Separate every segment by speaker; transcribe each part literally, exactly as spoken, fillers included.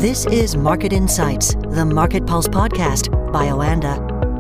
Speaker 1: This is Market Insights, the Market Pulse podcast by Oanda.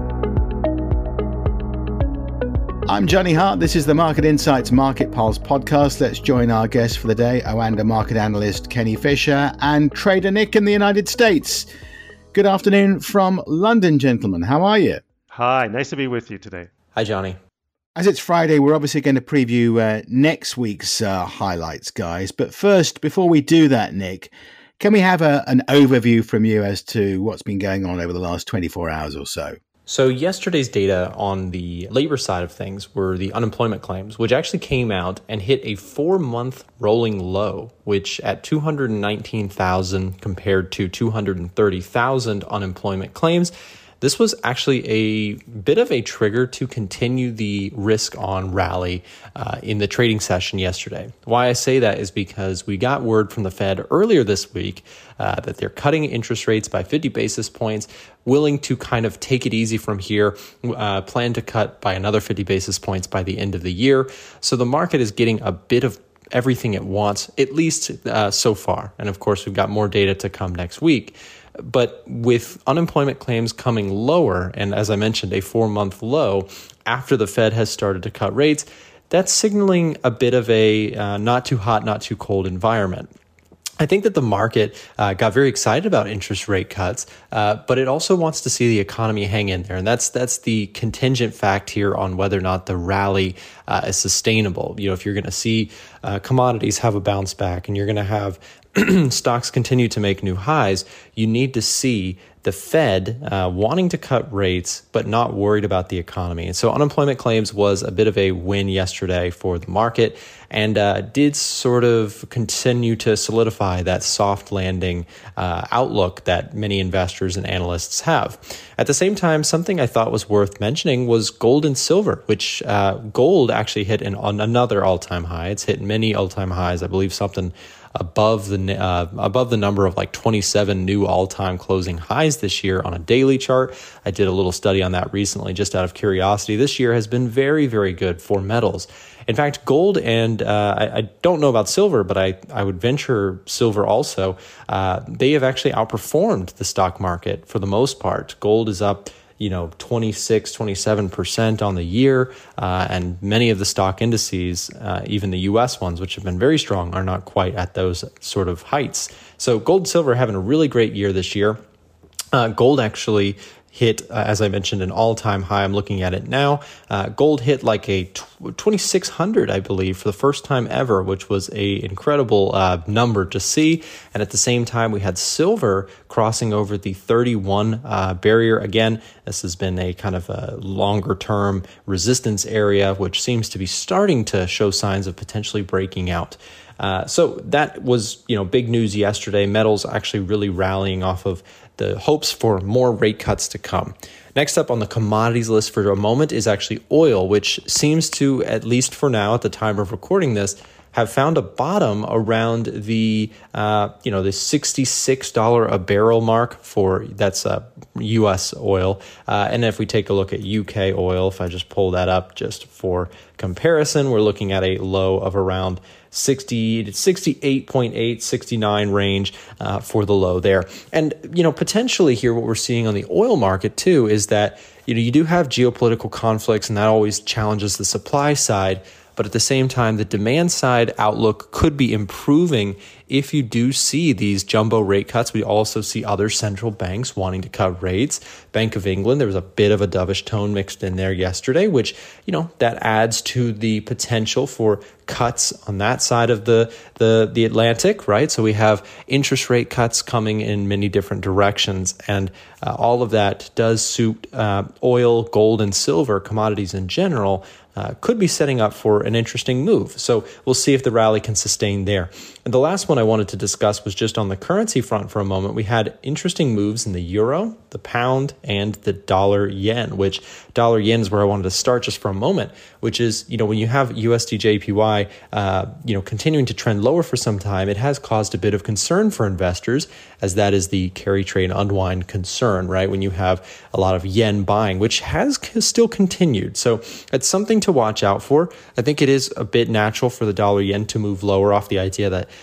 Speaker 2: I'm Johnny Hart. This is the Market Insights Market Pulse podcast. Let's join our guest for the day, Oanda market analyst Kenny Fisher and trader Nick in the United States. Good afternoon from London, gentlemen. How are you?
Speaker 3: Hi, nice to be with you today.
Speaker 4: Hi, Johnny.
Speaker 2: As it's Friday, we're obviously going to preview uh, next week's uh, highlights, guys. But first, before we do that, Nick, can we have a, an overview from you as to what's been going on over the last twenty-four hours or so?
Speaker 4: So yesterday's data on the labor side of things were the unemployment claims, which actually came out and hit a four-month rolling low, which at two hundred nineteen thousand compared to two hundred thirty thousand unemployment claims. This was actually a bit of a trigger to continue the risk on rally uh, in the trading session yesterday. Why I say that is because we got word from the Fed earlier this week uh, that they're cutting interest rates by fifty basis points, willing to kind of take it easy from here, uh, plan to cut by another fifty basis points by the end of the year. So the market is getting a bit of everything it wants, at least uh, so far. And of course, we've got more data to come next week. But with unemployment claims coming lower, and as I mentioned, a four-month low after the Fed has started to cut rates, that's signaling a bit of a uh, not too hot, not too cold environment. I think that the market uh, got very excited about interest rate cuts, uh, but it also wants to see the economy hang in there. And that's that's the contingent fact here on whether or not the rally uh, is sustainable. You know, if you're going to see uh, commodities have a bounce back and you're going to have stocks continue to make new highs, you need to see the Fed uh, wanting to cut rates, but not worried about the economy. And so unemployment claims was a bit of a win yesterday for the market and uh, did sort of continue to solidify that soft landing uh, outlook that many investors and analysts have. At the same time, something I thought was worth mentioning was gold and silver, which uh, gold actually hit an, on another all-time high. It's hit many all-time highs, I believe something above the uh, above the number of like twenty-seven new all-time closing highs this year on a daily chart. I did a little study on that recently just out of curiosity. This year has been very, very good for metals. In fact, gold and uh, I, I don't know about silver, but I, I would venture silver also. Uh, they have actually outperformed the stock market for the most part. Gold is up you know, twenty-six, twenty-seven percent on the year. Uh, and many of the stock indices, uh, even the U S ones, which have been very strong, are not quite at those sort of heights. So gold and silver having a really great year this year. Uh, gold actually hit, uh, as I mentioned, an all-time high. I'm looking at it now. Uh, gold hit like a twenty-six hundred, I believe, for the first time ever, which was a incredible uh, number to see. And at the same time, we had silver crossing over the thirty-one uh, barrier. Again, this has been a kind of a longer-term resistance area, which seems to be starting to show signs of potentially breaking out. Uh, so that was, you know, big news yesterday. Metals actually really rallying off of the hopes for more rate cuts to come. Next up on the commodities list for a moment is actually oil, which seems to, at least for now, at the time of recording this, have found a bottom around the, uh, you know, the sixty-six dollars a barrel mark for, that's uh, U S oil. Uh, and if we take a look at U K oil, if I just pull that up just for comparison, we're looking at a low of around sixty, sixty-eight point eight, sixty-nine range uh, for the low there. And, you know, potentially here, what we're seeing on the oil market too is that, you know, you do have geopolitical conflicts and that always challenges the supply side. But at the same time, the demand side outlook could be improving if you do see these jumbo rate cuts. We also see other central banks wanting to cut rates. Bank of England, there was a bit of a dovish tone mixed in there yesterday, which, you know, that adds to the potential for cuts on that side of the, the, the Atlantic, right? So we have interest rate cuts coming in many different directions. And uh, all of that does suit uh, oil, gold, and silver commodities in general. Uh, could be setting up for an interesting move. So we'll see if the rally can sustain there. And the last one I wanted to discuss was just on the currency front for a moment. We had interesting moves in the euro, the pound, and the dollar yen, which dollar yen is where I wanted to start just for a moment, which is, you know, when you have U S D J P Y, uh, you know, continuing to trend lower for some time, it has caused a bit of concern for investors, as that is the carry trade unwind concern, right? When you have a lot of yen buying, which has still continued. So it's something to watch out for. I think it is a bit natural for the dollar yen to move lower off the idea that here's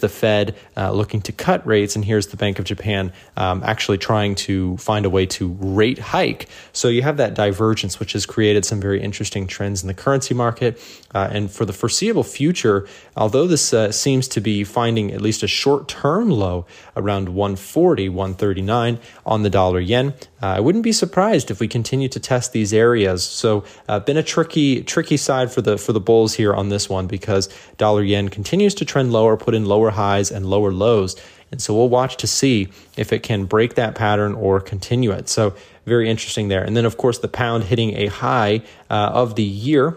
Speaker 4: the Fed uh, looking to cut rates, and here's the Bank of Japan um, actually trying to find a way to rate hike. So you have that divergence, which has created some very interesting trends in the currency market. Uh, and for the foreseeable future, although this uh, seems to be finding at least a short-term low around one forty, one thirty-nine on the dollar yen, uh, I wouldn't be surprised if we continue to test these areas. So uh, been a tricky, tricky side for the for the bulls here on this one, because dollar yen continues to trend lower, put in lower highs and lower lows. And so we'll watch to see if it can break that pattern or continue it. So very interesting there. And then, of course, the pound hitting a high uh, of the year.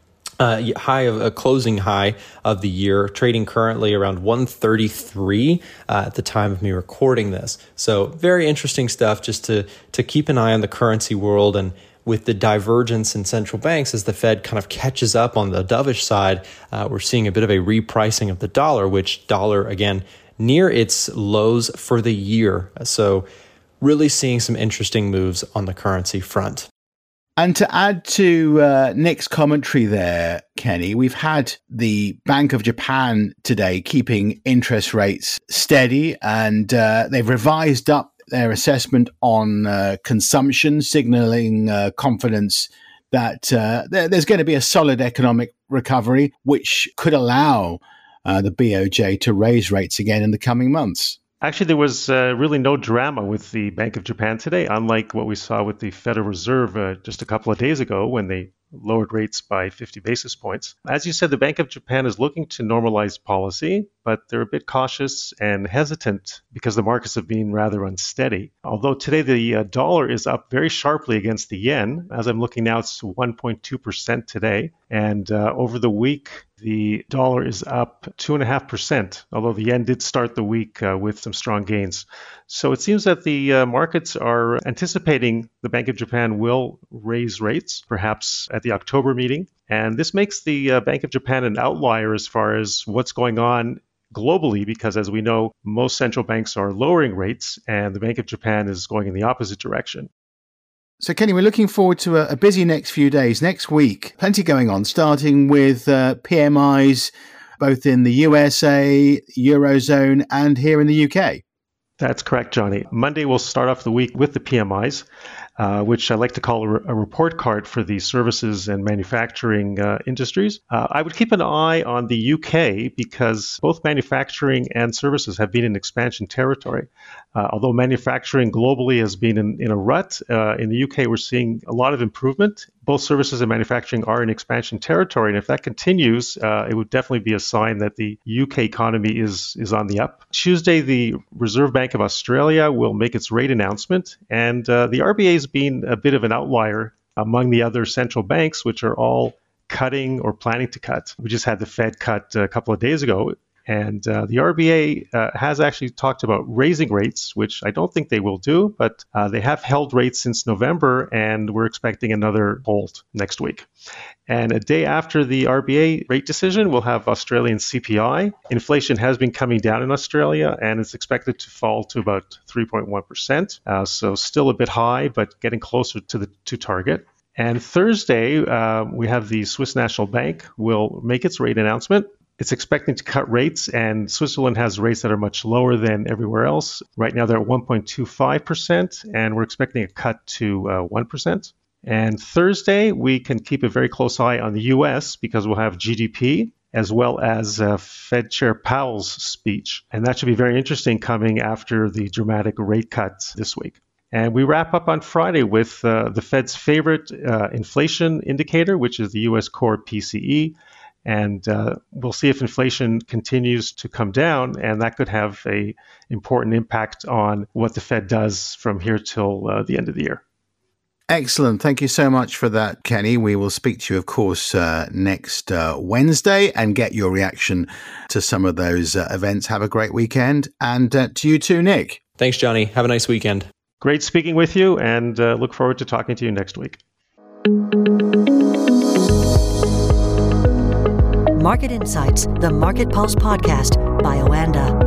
Speaker 4: Uh, high of a closing high of the year, trading currently around one thirty-three uh, at the time of me recording this. So very interesting stuff just to to keep an eye on the currency world, and with the divergence in central banks as the Fed kind of catches up on the dovish side, uh, we're seeing a bit of a repricing of the dollar, which dollar again near its lows for the year. So really seeing some interesting moves on the currency front.
Speaker 2: And to add to uh, Nick's commentary there, Kenny, we've had the Bank of Japan today keeping interest rates steady, and uh, they've revised up their assessment on uh, consumption, signaling uh, confidence that uh, there, there's going to be a solid economic recovery, which could allow uh, the B O J to raise rates again in the coming months.
Speaker 3: Actually, there was uh, really no drama with the Bank of Japan today, unlike what we saw with the Federal Reserve uh, just a couple of days ago when they lowered rates by fifty basis points. As you said, the Bank of Japan is looking to normalize policy, but they're a bit cautious and hesitant because the markets have been rather unsteady. Although today the uh, dollar is up very sharply against the yen. As I'm looking now, it's one point two percent today. And uh, over the week, the dollar is up two point five percent, although the yen did start the week uh, with some strong gains. So it seems that the uh, markets are anticipating the Bank of Japan will raise rates, perhaps at the October meeting. And this makes the uh, Bank of Japan an outlier as far as what's going on globally, because as we know, most central banks are lowering rates and the Bank of Japan is going in the opposite direction.
Speaker 2: So, Kenny, we're looking forward to a, a busy next few days. Next week, plenty going on, starting with uh, P M Is, both in the U S A, Eurozone, and here in the U K.
Speaker 3: That's correct, Johnny. Monday, we'll start off the week with the P M Is, uh, which I like to call a, re- a report card for the services and manufacturing uh, industries. Uh, I would keep an eye on the U K because both manufacturing and services have been in expansion territory. Uh, although manufacturing globally has been in, in a rut, uh, in the U K, we're seeing a lot of improvement. Both services and manufacturing are in expansion territory. And if that continues, uh, it would definitely be a sign that the U K economy is, is on the up. Tuesday, the Reserve Bank of Australia will make its rate announcement. And uh, the R B A has been a bit of an outlier among the other central banks, which are all cutting or planning to cut. We just had the Fed cut a couple of days ago. And uh, the R B A uh, has actually talked about raising rates, which I don't think they will do, but uh, they have held rates since November, and we're expecting another hold next week. And a day after the R B A rate decision, we'll have Australian C P I. Inflation has been coming down in Australia, and it's expected to fall to about three point one percent. Uh, so still a bit high, but getting closer to the to target. And Thursday, uh, we have the Swiss National Bank will make its rate announcement. It's expecting to cut rates, and Switzerland has rates that are much lower than everywhere else. Right now, they're at one point two five percent, and we're expecting a cut to uh, one percent. And Thursday, we can keep a very close eye on the U S because we'll have G D P as well as uh, Fed Chair Powell's speech. And that should be very interesting coming after the dramatic rate cuts this week. And we wrap up on Friday with uh, the Fed's favorite uh, inflation indicator, which is the U S core P C E. And uh, we'll see if inflation continues to come down, and that could have a important impact on what the Fed does from here till uh, the end of the year.
Speaker 2: Excellent. Thank you so much for that, Kenny. We will speak to you, of course, uh, next uh, Wednesday and get your reaction to some of those uh, events. Have a great weekend. And uh, to you too, Nick.
Speaker 4: Thanks, Johnny. Have a nice weekend.
Speaker 3: Great speaking with you, and uh, look forward to talking to you next week.
Speaker 1: Market Insights, the Market Pulse podcast by Oanda.